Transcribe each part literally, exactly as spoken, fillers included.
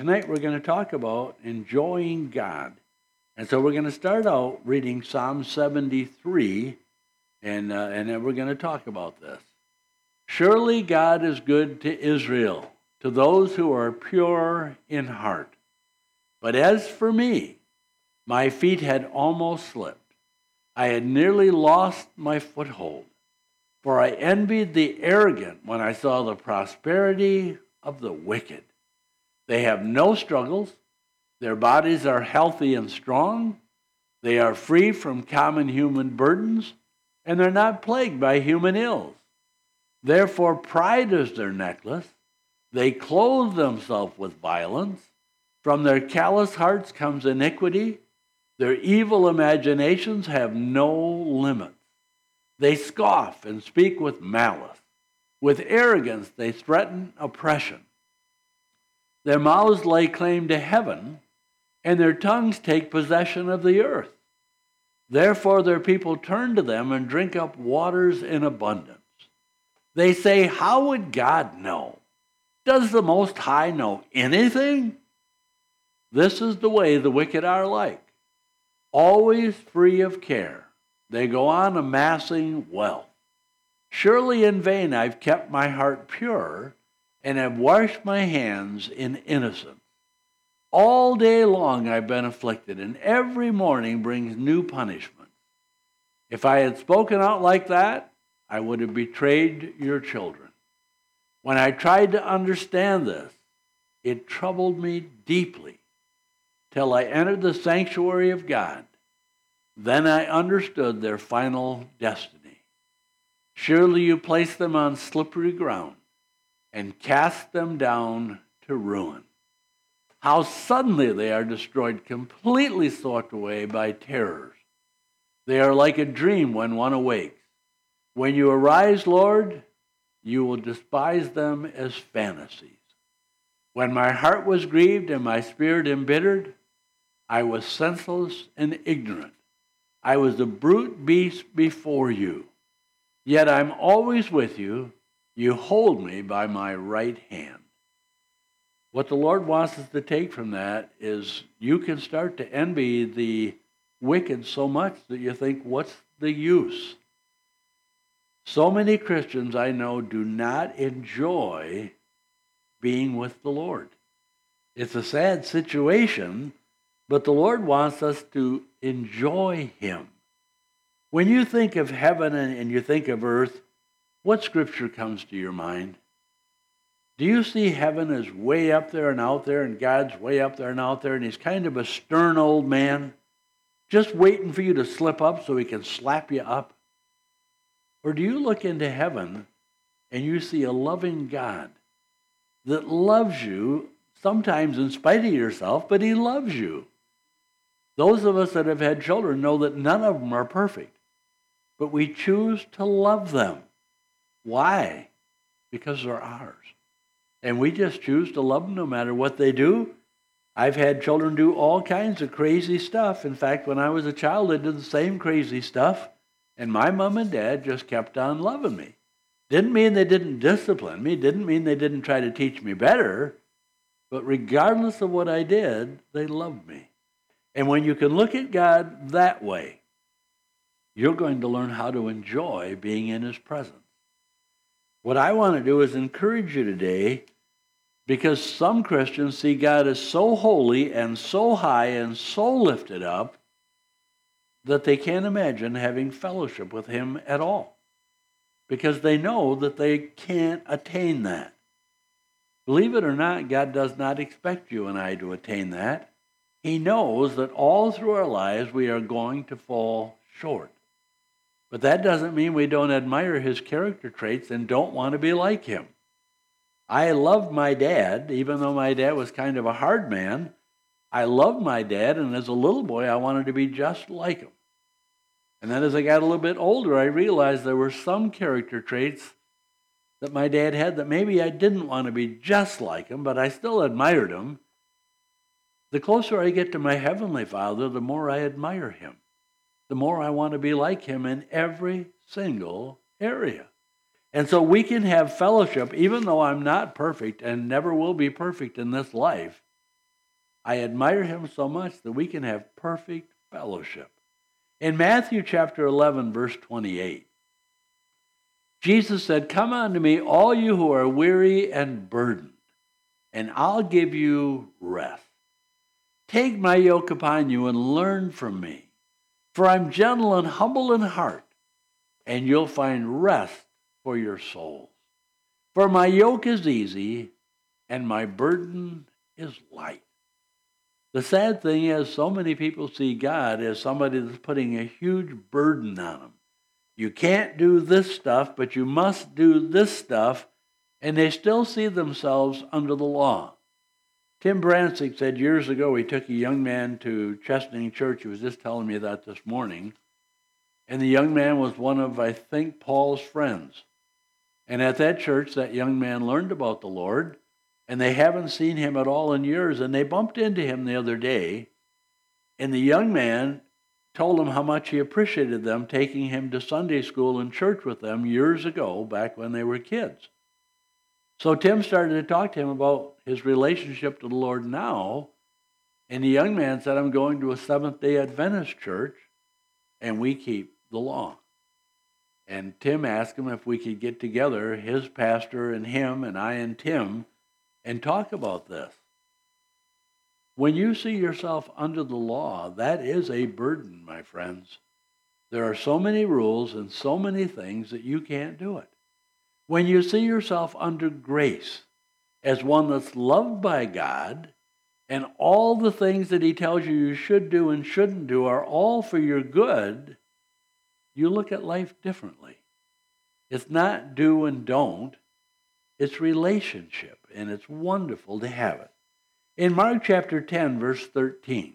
tonight we're going to talk about enjoying God. And so we're going to start out reading Psalm seventy-three, and, uh, and then we're going to talk about this. Surely God is good to Israel, to those who are pure in heart. But as for me, my feet had almost slipped. I had nearly lost my foothold, for I envied the arrogant when I saw the prosperity of the wicked. They have no struggles. Their bodies are healthy and strong. They are free from common human burdens, and they're not plagued by human ills. Therefore, pride is their necklace. They clothe themselves with violence. From their callous hearts comes iniquity. Their evil imaginations have no limits. They scoff and speak with malice. With arrogance, they threaten oppression. Their mouths lay claim to heaven, and their tongues take possession of the earth. Therefore, their people turn to them and drink up waters in abundance. They say, how would God know? Does the Most High know anything? This is the way the wicked are like, always free of care. They go on amassing wealth. Surely in vain I've kept my heart pure and have washed my hands in innocence. All day long I've been afflicted, and every morning brings new punishment. If I had spoken out like that, I would have betrayed your children. When I tried to understand this, it troubled me deeply till I entered the sanctuary of God. Then I understood their final destiny. Surely you placed them on slippery ground and cast them down to ruin. How suddenly they are destroyed, completely swept away by terrors. They are like a dream when one awakes. When you arise, Lord, you will despise them as fantasies. When my heart was grieved and my spirit embittered, I was senseless and ignorant. I was a brute beast before you. Yet I'm always with you. You hold me by my right hand. What the Lord wants us to take from that is you can start to envy the wicked so much that you think, what's the use? So many Christians I know do not enjoy being with the Lord. It's a sad situation, but the Lord wants us to enjoy Him. When you think of heaven and you think of earth, what scripture comes to your mind? Do you see heaven as way up there and out there, and God's way up there and out there, and He's kind of a stern old man, just waiting for you to slip up so He can slap you up? Or do you look into heaven and you see a loving God that loves you, sometimes in spite of yourself, but He loves you? Those of us that have had children know that none of them are perfect, but we choose to love them. Why? Because they're ours. And we just choose to love them no matter what they do. I've had children do all kinds of crazy stuff. In fact, when I was a child, they did the same crazy stuff. And my mom and dad just kept on loving me. Didn't mean they didn't discipline me. Didn't mean they didn't try to teach me better. But regardless of what I did, they loved me. And when you can look at God that way, you're going to learn how to enjoy being in His presence. What I want to do is encourage you today, because some Christians see God as so holy and so high and so lifted up that they can't imagine having fellowship with Him at all, because they know that they can't attain that. Believe it or not, God does not expect you and I to attain that. He knows that all through our lives we are going to fall short. But that doesn't mean we don't admire His character traits and don't want to be like Him. I loved my dad, even though my dad was kind of a hard man. I loved my dad, and as a little boy, I wanted to be just like him. And then as I got a little bit older, I realized there were some character traits that my dad had that maybe I didn't want to be just like him, but I still admired him. The closer I get to my Heavenly Father, the more I admire Him. The more I want to be like Him in every single area. And so we can have fellowship, even though I'm not perfect and never will be perfect in this life. I admire him so much that we can have perfect fellowship. In Matthew chapter eleven, verse twenty-eight, Jesus said, "Come unto me, all you who are weary and burdened, and I'll give you rest. Take my yoke upon you and learn from me, for I'm gentle and humble in heart, and you'll find rest for your souls. For my yoke is easy, and my burden is light." The sad thing is, so many people see God as somebody that's putting a huge burden on them. You can't do this stuff, but you must do this stuff, and they still see themselves under the law. Tim Brancic said years ago he took a young man to Chesaning Church. He was just telling me that this morning. And the young man was one of, I think, Paul's friends. And at that church, that young man learned about the Lord, and they haven't seen him at all in years. And they bumped into him the other day, and the young man told him how much he appreciated them taking him to Sunday school and church with them years ago, back when they were kids. So Tim started to talk to him about his relationship to the Lord now, and the young man said, "I'm going to a Seventh-day Adventist church, and we keep the law." And Tim asked him if we could get together, his pastor and him and I and Tim, and talk about this. When you see yourself under the law, that is a burden, my friends. There are so many rules and so many things that you can't do it. When you see yourself under grace, as one that's loved by God, and all the things that he tells you you should do and shouldn't do are all for your good, you look at life differently. It's not do and don't. It's relationship, and it's wonderful to have it. In Mark chapter ten, verse thirteen,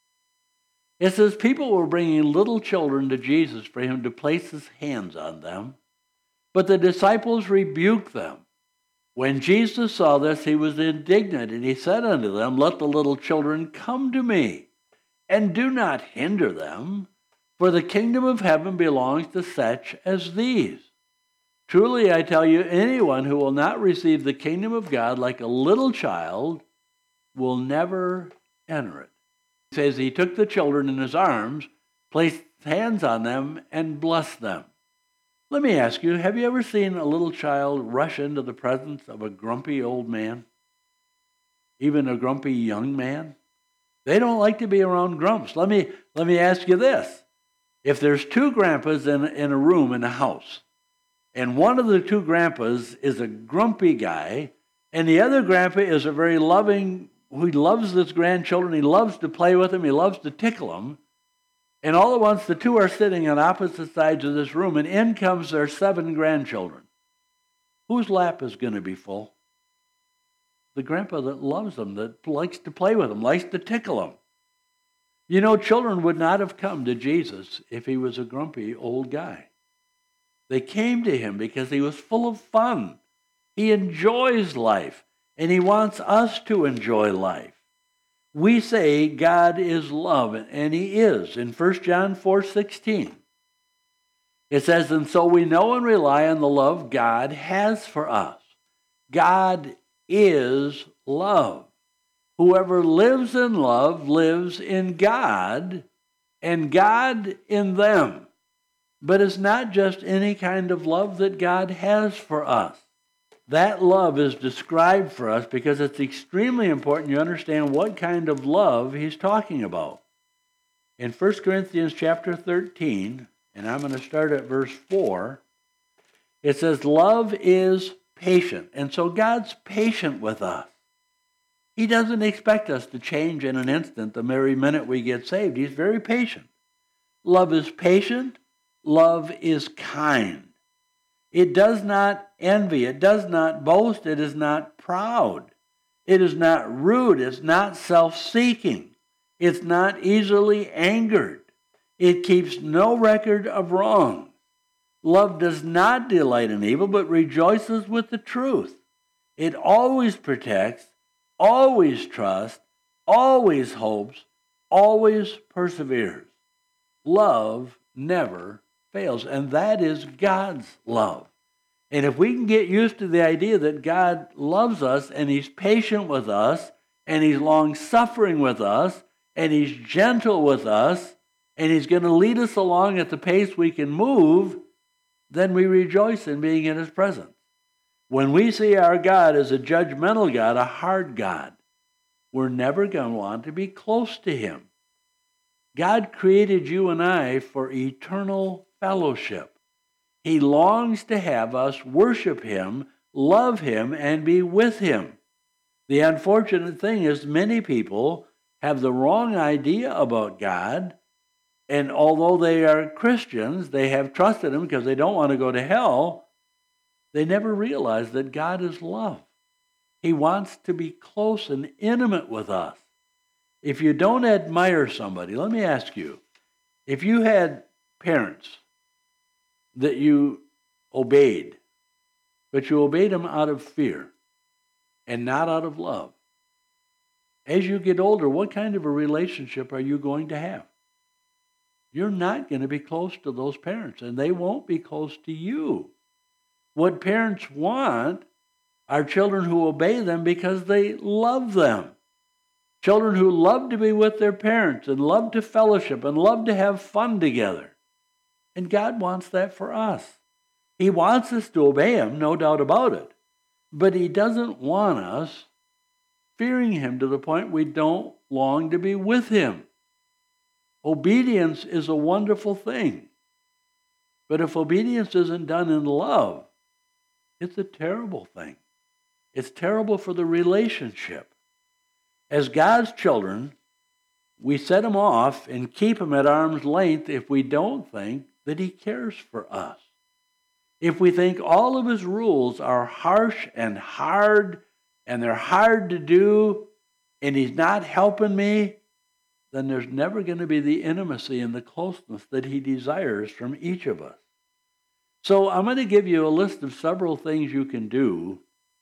it says, "People were bringing little children to Jesus for him to place his hands on them, but the disciples rebuked them. When Jesus saw this, he was indignant, and he said unto them, Let the little children come to me, and do not hinder them, for the kingdom of heaven belongs to such as these. Truly I tell you, anyone who will not receive the kingdom of God like a little child will never enter it." He says he took the children in his arms, placed hands on them, and blessed them. Let me ask you, have you ever seen a little child rush into the presence of a grumpy old man? Even a grumpy young man? They don't like to be around grumps. Let me, let me ask you this. If there's two grandpas in, in a room in a house, and one of the two grandpas is a grumpy guy, and the other grandpa is a very loving, he loves his grandchildren, he loves to play with them, he loves to tickle them, and all at once the two are sitting on opposite sides of this room, and in comes their seven grandchildren. Whose lap is going to be full? The grandpa that loves them, that likes to play with them, likes to tickle them. You know, children would not have come to Jesus if he was a grumpy old guy. They came to him because he was full of fun. He enjoys life, and he wants us to enjoy life. We say God is love, and he is. In First John four sixteen, it says, "And so we know and rely on the love God has for us." God is love. Whoever lives in love lives in God, and God in them. But it's not just any kind of love that God has for us. That love is described for us because it's extremely important you understand what kind of love he's talking about. In First Corinthians chapter thirteen, and I'm going to start at verse four, it says, "Love is patient." And so God's patient with us. He doesn't expect us to change in an instant the very minute we get saved. He's very patient. Love is patient. Love is kind. It does not envy. It does not boast. It is not proud. It is not rude. It's not self-seeking. It's not easily angered. It keeps no record of wrong. Love does not delight in evil, but rejoices with the truth. It always protects, always trusts, always hopes, always perseveres. Love never fails, and that is God's love. And if we can get used to the idea that God loves us and he's patient with us and he's long-suffering with us, and he's gentle with us, and he's going to lead us along at the pace we can move, then we rejoice in being in his presence. When we see our God as a judgmental God, a hard God, we're never going to want to be close to him. God created you and I for eternal fellowship. He longs to have us worship him, love him, and be with him. The unfortunate thing is many people have the wrong idea about God, and although they are Christians, they have trusted him because they don't want to go to hell, they never realize that God is love. He wants to be close and intimate with us. If you don't admire somebody, let me ask you, if you had parents that you obeyed, but you obeyed them out of fear and not out of love, as you get older, what kind of a relationship are you going to have? You're not going to be close to those parents, and they won't be close to you. What parents want are children who obey them because they love them. Children who love to be with their parents and love to fellowship and love to have fun together. And God wants that for us. He wants us to obey him, no doubt about it. But he doesn't want us fearing him to the point we don't long to be with him. Obedience is a wonderful thing. But if obedience isn't done in love, it's a terrible thing. It's terrible for the relationship. As God's children, we set him off and keep him at arm's length if we don't think that he cares for us. If we think all of his rules are harsh and hard, and they're hard to do, and he's not helping me, then there's never going to be the intimacy and the closeness that he desires from each of us. So I'm going to give you a list of several things you can do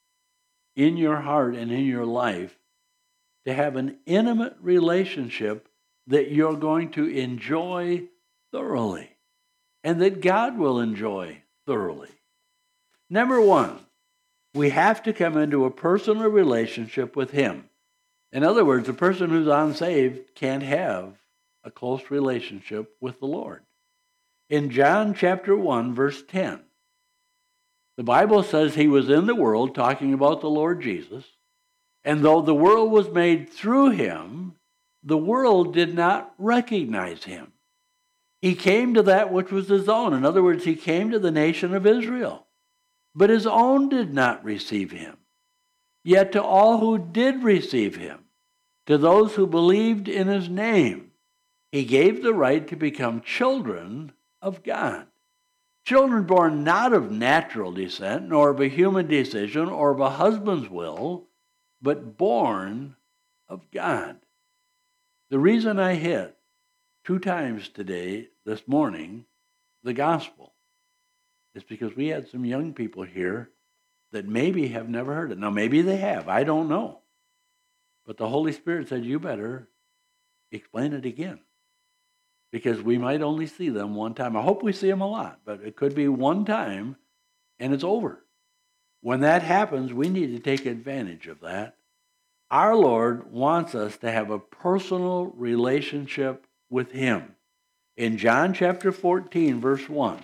in your heart and in your life to have an intimate relationship that you're going to enjoy thoroughly and that God will enjoy thoroughly. Number one, we have to come into a personal relationship with him. In other words, a person who's unsaved can't have a close relationship with the Lord. In John chapter one, verse ten, the Bible says he was in the world, talking about the Lord Jesus, and though the world was made through him, the world did not recognize him. He came to that which was his own. In other words, he came to the nation of Israel, but his own did not receive him. Yet to all who did receive him, to those who believed in his name, he gave the right to become children of God. Children born not of natural descent, nor of a human decision, or of a husband's will, but born of God. The reason I hit two times today, this morning, the gospel, is because we had some young people here that maybe have never heard it. Now, maybe they have. I don't know. But the Holy Spirit said, you better explain it again, because we might only see them one time. I hope we see them a lot, but it could be one time and it's over. When that happens, we need to take advantage of that. Our Lord wants us to have a personal relationship with him. In John chapter fourteen, verse one,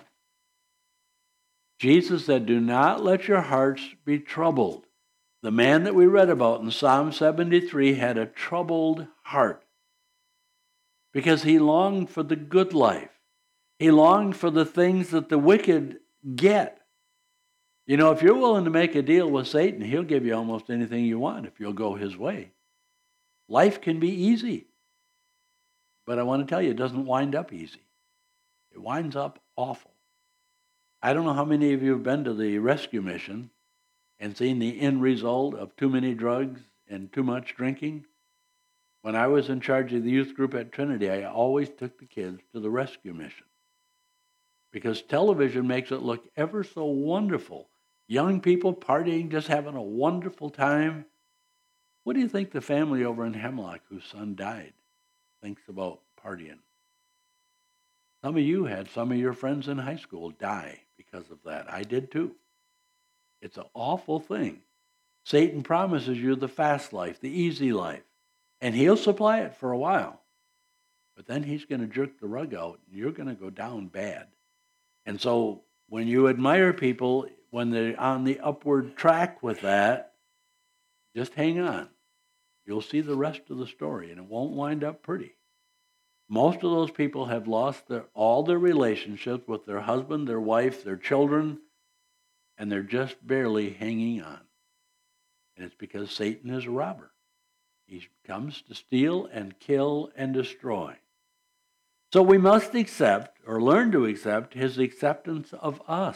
Jesus said, do not let your hearts be troubled. The man that we read about in Psalm seventy-three had a troubled heart because he longed for the good life. He longed for the things that the wicked get. You know, if you're willing to make a deal with Satan, he'll give you almost anything you want if you'll go his way. Life can be easy, but I want to tell you, it doesn't wind up easy. It winds up awful. I don't know how many of you have been to the rescue mission and seen the end result of too many drugs and too much drinking. When I was in charge of the youth group at Trinity, I always took the kids to the rescue mission because television makes it look ever so wonderful. Young people partying, just having a wonderful time. What do you think the family over in Hemlock, whose son died, thinks about partying? Some of you had some of your friends in high school die because of that. I did too. It's an awful thing. Satan promises you the fast life, the easy life, and he'll supply it for a while. But then he's going to jerk the rug out, and you're going to go down bad. And so when you admire people, when they're on the upward track with that, just hang on. You'll see the rest of the story, and it won't wind up pretty. Most of those people have lost their, all their relationships with their husband, their wife, their children, and they're just barely hanging on. And it's because Satan is a robber. He comes to steal and kill and destroy. So we must accept, or learn to accept, his acceptance of us.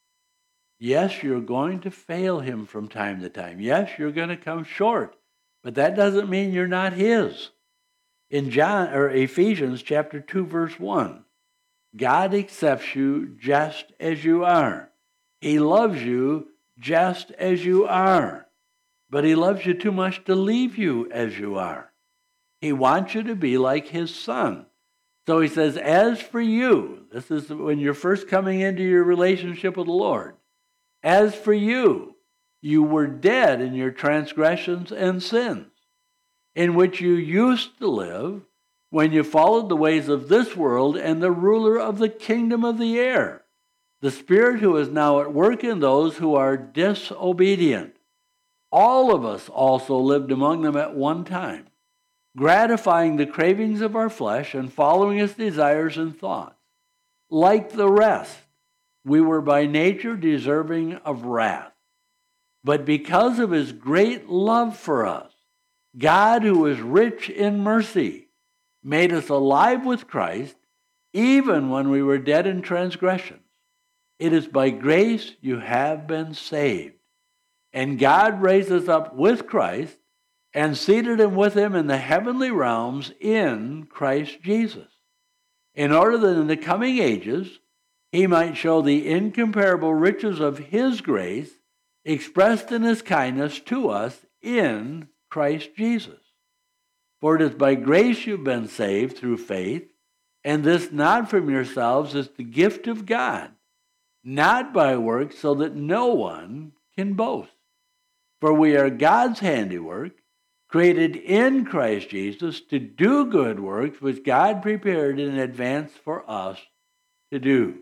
Yes, you're going to fail him from time to time. Yes, you're going to come short. But that doesn't mean you're not his. In John or Ephesians chapter two, verse one, God accepts you just as you are. He loves you just as you are. But he loves you too much to leave you as you are. He wants you to be like his son. So he says, as for you, this is when you're first coming into your relationship with the Lord. As for you, you were dead in your transgressions and sins, in which you used to live when you followed the ways of this world and the ruler of the kingdom of the air, the spirit who is now at work in those who are disobedient. All of us also lived among them at one time, gratifying the cravings of our flesh and following its desires and thoughts. Like the rest, we were by nature deserving of wrath. But because of his great love for us, God, who is rich in mercy, made us alive with Christ, even when we were dead in transgressions. It is by grace you have been saved. And God raised us up with Christ and seated him with him in the heavenly realms in Christ Jesus, in order that in the coming ages he might show the incomparable riches of his grace expressed in his kindness to us in Christ Jesus. For it is by grace you've been saved through faith, and this not from yourselves, is the gift of God, not by works, so that no one can boast. For we are God's handiwork, created in Christ Jesus to do good works which God prepared in advance for us to do.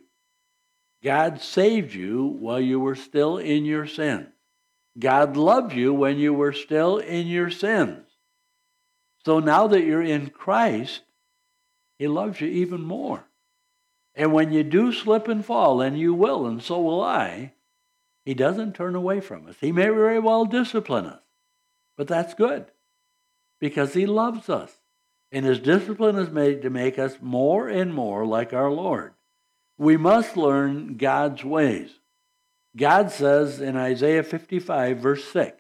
God saved you while you were still in your sins. God loved you when you were still in your sins. So now that you're in Christ, he loves you even more. And when you do slip and fall, and you will, and so will I, he doesn't turn away from us. He may very well discipline us, but that's good because he loves us. And his discipline is made to make us more and more like our Lord. We must learn God's ways. God says in Isaiah fifty-five, verse six,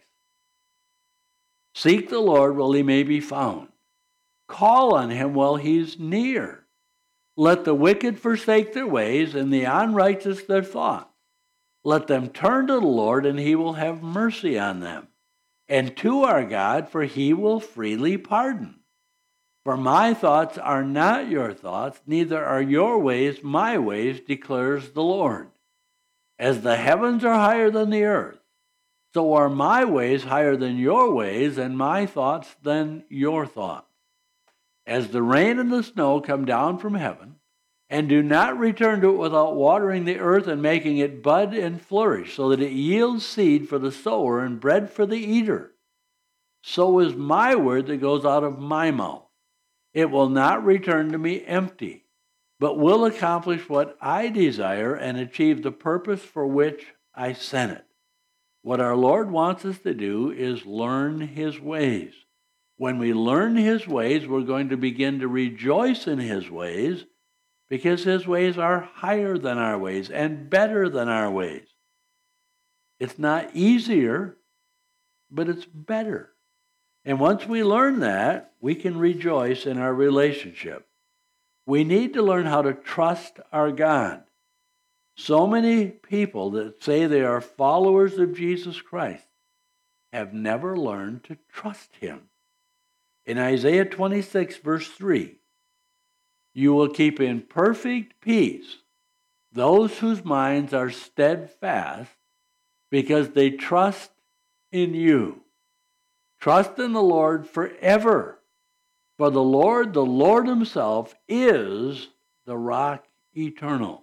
seek the Lord while he may be found. Call on him while he's near. Let the wicked forsake their ways and the unrighteous their thoughts. Let them turn to the Lord, and he will have mercy on them, and to our God, for he will freely pardon. For my thoughts are not your thoughts, neither are your ways my ways, declares the Lord. As the heavens are higher than the earth, so are my ways higher than your ways, and my thoughts than your thoughts. As the rain and the snow come down from heaven, and do not return to it without watering the earth and making it bud and flourish, so that it yields seed for the sower and bread for the eater, so is my word that goes out of my mouth. It will not return to me empty, but will accomplish what I desire and achieve the purpose for which I sent it. What our Lord wants us to do is learn his ways. When we learn his ways, we're going to begin to rejoice in his ways, because his ways are higher than our ways and better than our ways. It's not easier, but it's better. And once we learn that, we can rejoice in our relationship. We need to learn how to trust our God. So many people that say they are followers of Jesus Christ have never learned to trust him. In Isaiah twenty-six, verse three, you will keep in perfect peace those whose minds are steadfast, because they trust in you. Trust in the Lord forever. For the Lord, the Lord himself, is the rock eternal.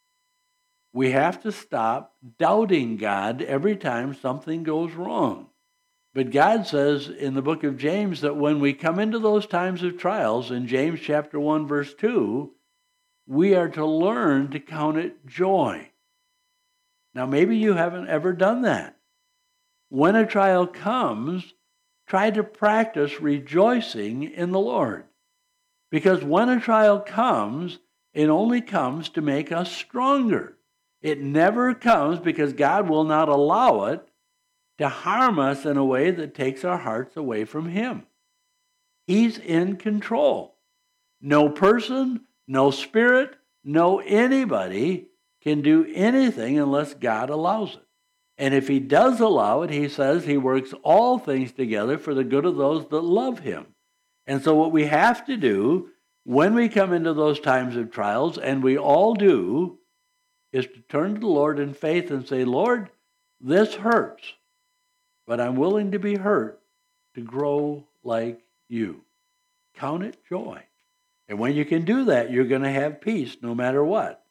We have to stop doubting God every time something goes wrong. But God says in the book of James that when we come into those times of trials, in James chapter one, verse two, we are to learn to count it joy. Now, maybe you haven't ever done that. When a trial comes, try to practice rejoicing in the Lord. Because when a trial comes, it only comes to make us stronger. It never comes because God will not allow it to harm us in a way that takes our hearts away from him. He's in control. No person, no spirit, no anybody can do anything unless God allows it. And if he does allow it, he says he works all things together for the good of those that love him. And so what we have to do when we come into those times of trials, and we all do, is to turn to the Lord in faith and say, Lord, this hurts, but I'm willing to be hurt to grow like you. Count it joy. And when you can do that, you're going to have peace no matter what.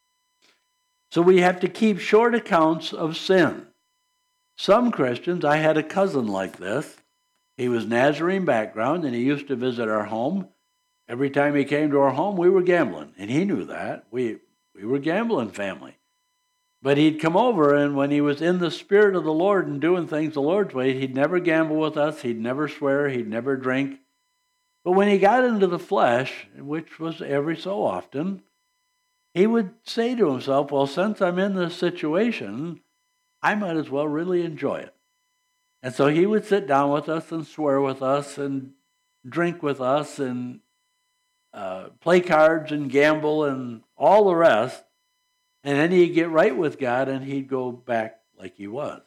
So we have to keep short accounts of sin. Some Christians, I had a cousin like this. He was Nazarene background, and he used to visit our home. Every time he came to our home, we were gambling, and he knew that. We we were a gambling family. But he'd come over, and when he was in the Spirit of the Lord and doing things the Lord's way, he'd never gamble with us, he'd never swear, he'd never drink. But when he got into the flesh, which was every so often, he would say to himself, well, since I'm in this situation, I might as well really enjoy it. And so he would sit down with us and swear with us and drink with us and uh, play cards and gamble and all the rest. And then he'd get right with God and he'd go back like he was.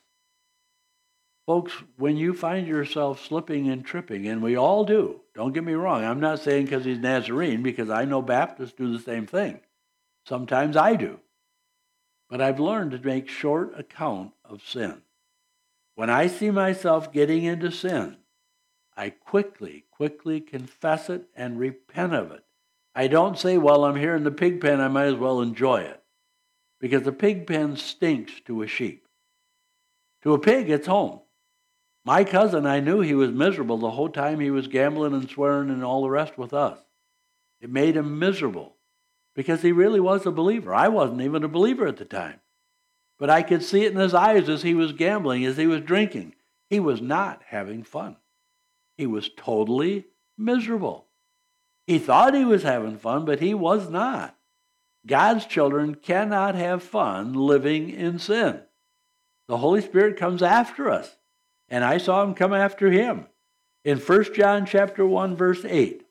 Folks, when you find yourself slipping and tripping, and we all do, don't get me wrong, I'm not saying because he's Nazarene, because I know Baptists do the same thing. Sometimes I do. But I've learned to make short account of sin. When I see myself getting into sin, I quickly, quickly confess it and repent of it. I don't say, well, I'm here in the pig pen, I might as well enjoy it. Because the pig pen stinks to a sheep. To a pig, it's home. My cousin, I knew he was miserable the whole time he was gambling and swearing and all the rest with us. It made him miserable because he really was a believer. I wasn't even a believer at the time. But I could see it in his eyes as he was gambling, as he was drinking. He was not having fun. He was totally miserable. He thought he was having fun, but he was not. God's children cannot have fun living in sin. The Holy Spirit comes after us. And I saw him come after him. In First John chapter one, verse eight.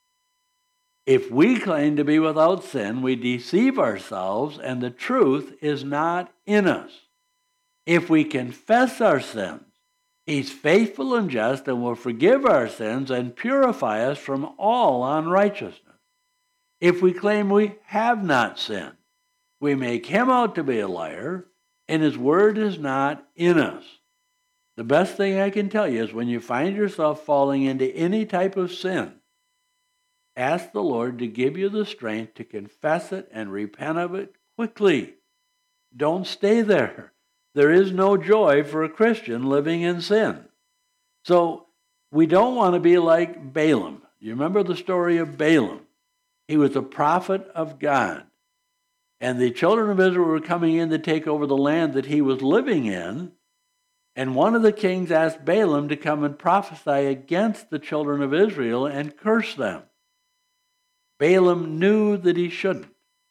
If we claim to be without sin, we deceive ourselves, and the truth is not in us. If we confess our sins, he's faithful and just and will forgive our sins and purify us from all unrighteousness. If we claim we have not sinned, we make him out to be a liar, and his word is not in us. The best thing I can tell you is when you find yourself falling into any type of sin, ask the Lord to give you the strength to confess it and repent of it quickly. Don't stay there. There is no joy for a Christian living in sin. So we don't want to be like Balaam. You remember the story of Balaam? He was a prophet of God. And the children of Israel were coming in to take over the land that he was living in. And one of the kings asked Balaam to come and prophesy against the children of Israel and curse them. Balaam knew that he shouldn't.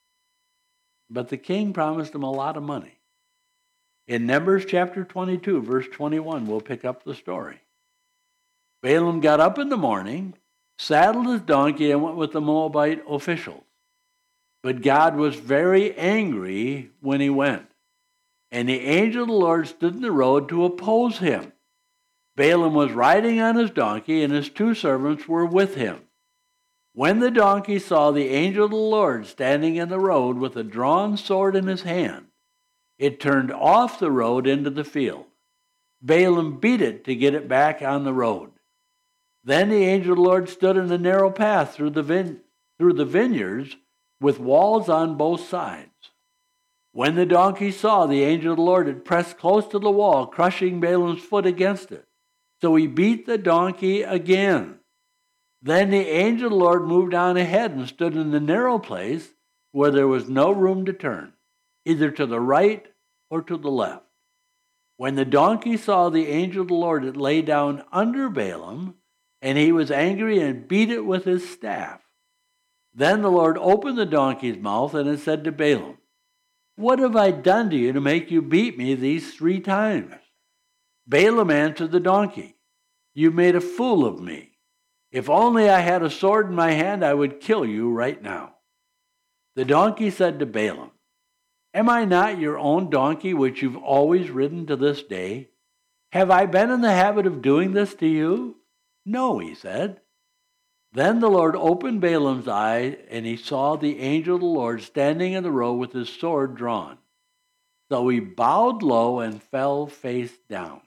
But the king promised him a lot of money. In Numbers chapter twenty-two, verse twenty-one, we'll pick up the story. Balaam got up in the morning, saddled his donkey, and went with the Moabite officials. But God was very angry when he went. And the angel of the Lord stood in the road to oppose him. Balaam was riding on his donkey, and his two servants were with him. When the donkey saw the angel of the Lord standing in the road with a drawn sword in his hand, it turned off the road into the field. Balaam beat it to get it back on the road. Then the angel of the Lord stood in the narrow path through the, vine- through the vineyards with walls on both sides. When the donkey saw the angel of the Lord had pressed close to the wall, crushing Balaam's foot against it, so he beat the donkey again. Then the angel of the Lord moved on ahead and stood in the narrow place where there was no room to turn, either to the right or to the left. When the donkey saw the angel of the Lord, it lay down under Balaam, and he was angry and beat it with his staff. Then the Lord opened the donkey's mouth, and it said to Balaam, "What have I done to you to make you beat me these three times?" Balaam answered the donkey, "You made a fool of me. If only I had a sword in my hand, I would kill you right now." The donkey said to Balaam, "Am I not your own donkey which you've always ridden to this day? Have I been in the habit of doing this to you?" "No," he said. Then the Lord opened Balaam's eye, and he saw the angel of the Lord standing in the road with his sword drawn. So he bowed low and fell face down.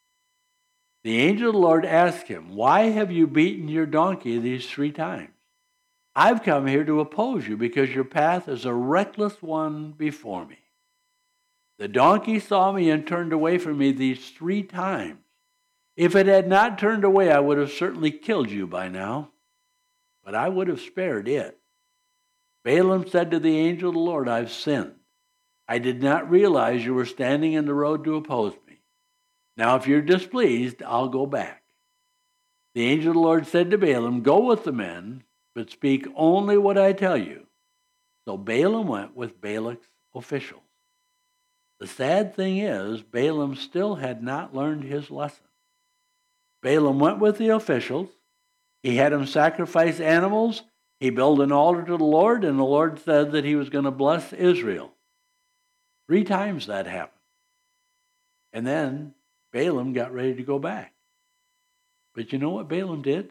The angel of the Lord asked him, "Why have you beaten your donkey these three times? I've come here to oppose you because your path is a reckless one before me. The donkey saw me and turned away from me these three times. If it had not turned away, I would have certainly killed you by now, but I would have spared it." Balaam said to the angel of the Lord, "I've sinned. I did not realize you were standing in the road to oppose me. Now, if you're displeased, I'll go back." The angel of the Lord said to Balaam, "Go with the men, but speak only what I tell you." So Balaam went with Balak's officials. The sad thing is, Balaam still had not learned his lesson. Balaam went with the officials. He had them sacrifice animals. He built an altar to the Lord, and the Lord said that he was going to bless Israel. Three times that happened. And then Balaam got ready to go back. But you know what Balaam did?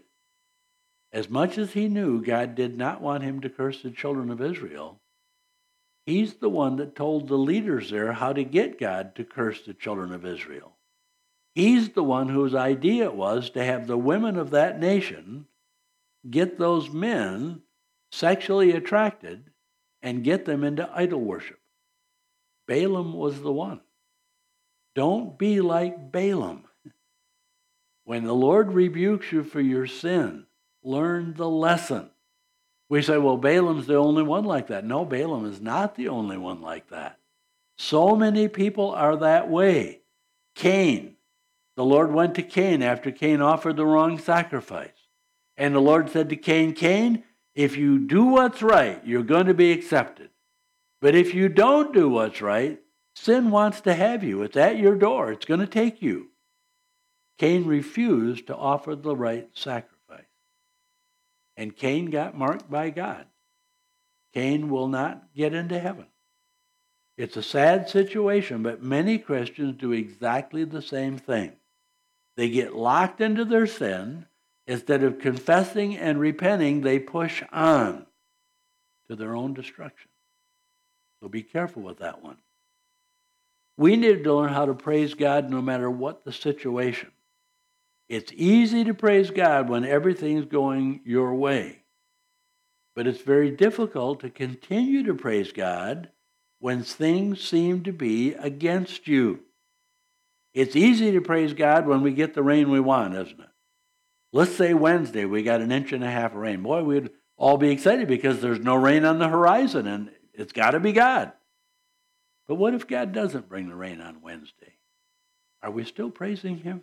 As much as he knew God did not want him to curse the children of Israel, he's the one that told the leaders there how to get God to curse the children of Israel. He's the one whose idea it was to have the women of that nation get those men sexually attracted and get them into idol worship. Balaam was the one. Don't be like Balaam. When the Lord rebukes you for your sin, learn the lesson. We say, well, Balaam's the only one like that. No, Balaam is not the only one like that. So many people are that way. Cain. The Lord went to Cain after Cain offered the wrong sacrifice. And the Lord said to Cain, "Cain, if you do what's right, you're going to be accepted. But if you don't do what's right, sin wants to have you. It's at your door. It's going to take you." Cain refused to offer the right sacrifice. And Cain got marked by God. Cain will not get into heaven. It's a sad situation, but many Christians do exactly the same thing. They get locked into their sin. Instead of confessing and repenting, they push on to their own destruction. So be careful with that one. We need to learn how to praise God no matter what the situation. It's easy to praise God when everything's going your way. But it's very difficult to continue to praise God when things seem to be against you. It's easy to praise God when we get the rain we want, isn't it? Let's say Wednesday we got an inch and a half of rain. Boy, we'd all be excited because there's no rain on the horizon, and it's got to be God. But what if God doesn't bring the rain on Wednesday? Are we still praising him?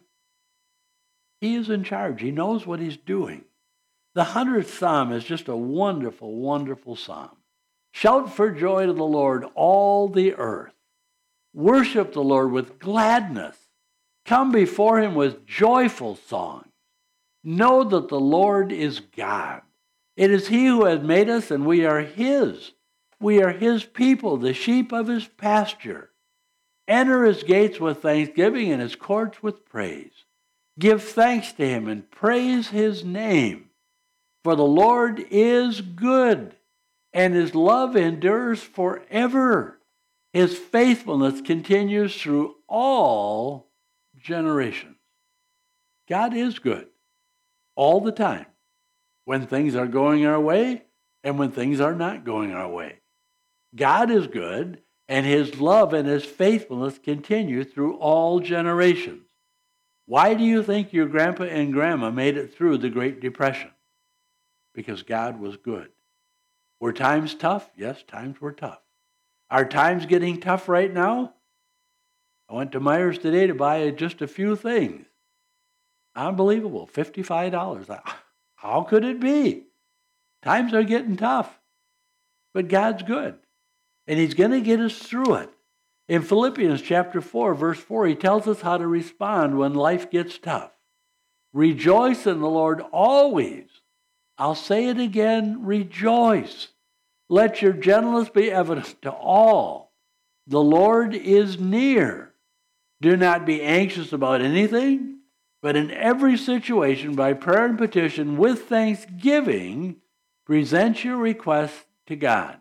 He is in charge. He knows what he's doing. The hundredth Psalm is just a wonderful, wonderful psalm. Shout for joy to the Lord, all the earth. Worship the Lord with gladness. Come before him with joyful songs. Know that the Lord is God. It is he who has made us, and we are his. We are his people, the sheep of his pasture. Enter his gates with thanksgiving and his courts with praise. Give thanks to him and praise his name. For the Lord is good, and his love endures forever. His faithfulness continues through all generations. God is good all the time, when things are going our way and when things are not going our way. God is good, and his love and his faithfulness continue through all generations. Why do you think your grandpa and grandma made it through the Great Depression? Because God was good. Were times tough? Yes, times were tough. Are times getting tough right now? I went to Myers today to buy just a few things. Unbelievable, fifty-five dollars. How could it be? Times are getting tough, but God's good, and he's going to get us through it. In Philippians chapter four, verse four, he tells us how to respond when life gets tough. Rejoice in the Lord always. I'll say it again, rejoice. Let your gentleness be evident to all. The Lord is near. Do not be anxious about anything, but in every situation, by prayer and petition, with thanksgiving, present your requests to God.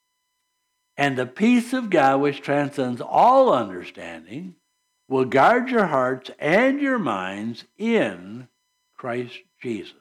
And the peace of God, which transcends all understanding, will guard your hearts and your minds in Christ Jesus.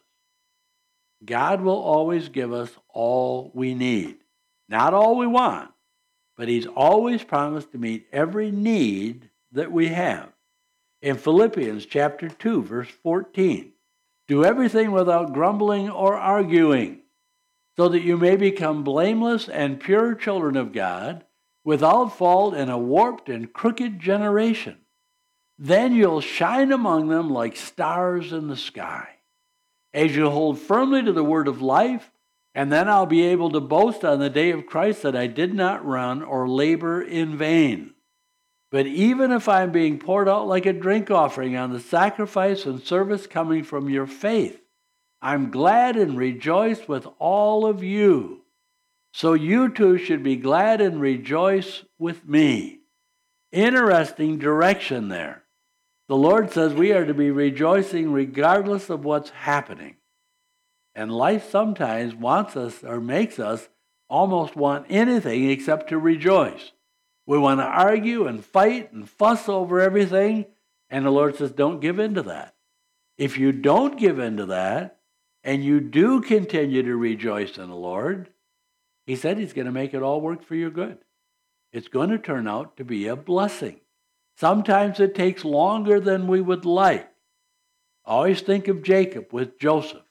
God will always give us all we need. Not all we want, but he's always promised to meet every need that we have. In Philippians chapter two, verse fourteen, do everything without grumbling or arguing, so that you may become blameless and pure children of God, without fault in a warped and crooked generation. Then you'll shine among them like stars in the sky, as you hold firmly to the word of life, and then I'll be able to boast on the day of Christ that I did not run or labor in vain. But even if I'm being poured out like a drink offering on the sacrifice and service coming from your faith, I'm glad and rejoice with all of you. So you too should be glad and rejoice with me. Interesting direction there. The Lord says we are to be rejoicing regardless of what's happening. And life sometimes wants us or makes us almost want anything except to rejoice. We want to argue and fight and fuss over everything, and the Lord says don't give in to that. If you don't give in to that, and you do continue to rejoice in the Lord, he said he's going to make it all work for your good. It's going to turn out to be a blessing. Sometimes it takes longer than we would like. Always think of Jacob with Joseph.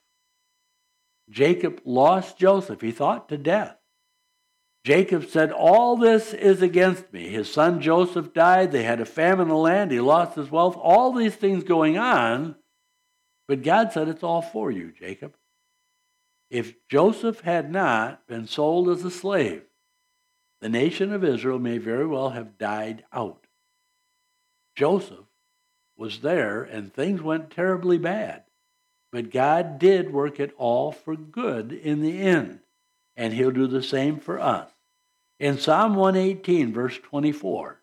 Jacob lost Joseph. He thought to death. Jacob said, all this is against me. His son Joseph died. They had a famine in the land. He lost his wealth. All these things going on. But God said, it's all for you, Jacob. If Joseph had not been sold as a slave, the nation of Israel may very well have died out. Joseph was there, and things went terribly bad. But God did work it all for good in the end, and he'll do the same for us. In Psalm one eighteen, verse twenty-four,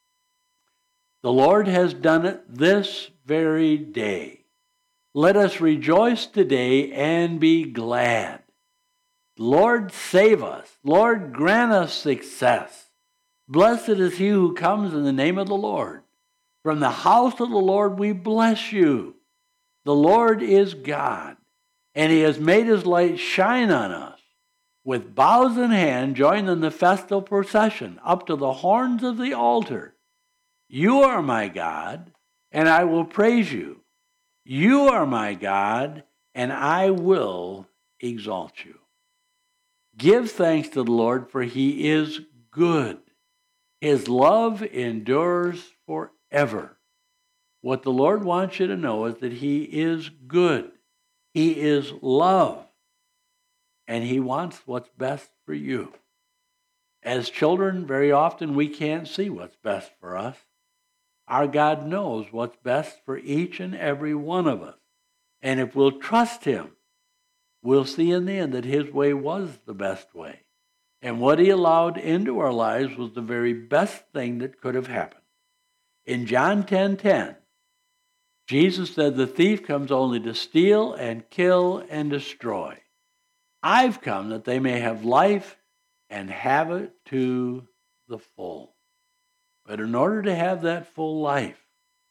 the Lord has done it this very day. Let us rejoice today and be glad. Lord, save us. Lord, grant us success. Blessed is he who comes in the name of the Lord. From the house of the Lord we bless you. The Lord is God, and he has made his light shine on us. With boughs in hand, join in the festal procession up to the horns of the altar. You are my God, and I will praise you. You are my God, and I will exalt you. Give thanks to the Lord, for he is good. His love endures forever. What the Lord wants you to know is that he is good. He is love. And he wants what's best for you. As children, very often we can't see what's best for us. Our God knows what's best for each and every one of us. And if we'll trust him, we'll see in the end that his way was the best way. And what he allowed into our lives was the very best thing that could have happened. In John ten ten, Jesus said, the thief comes only to steal and kill and destroy. I've come that they may have life and have it to the full. But in order to have that full life,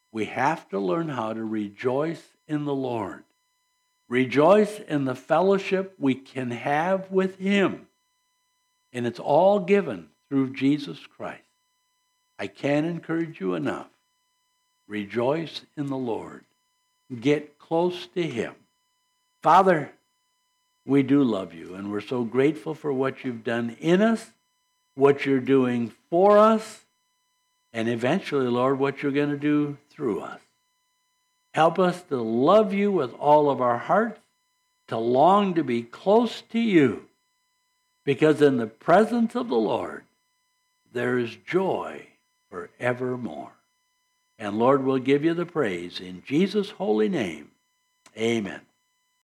We have to learn how to rejoice in the Lord. Rejoice in the fellowship we can have with him. And it's all given through Jesus Christ. I can't encourage you enough. Rejoice in the Lord. Get close to him. Father, we do love you, and we're so grateful for what you've done in us, what you're doing for us, and eventually, Lord, what you're going to do through us. Help us to love you with all of our hearts, to long to be close to you, because in the presence of the Lord, there is joy forevermore. And Lord, we'll give you the praise in Jesus' holy name. Amen.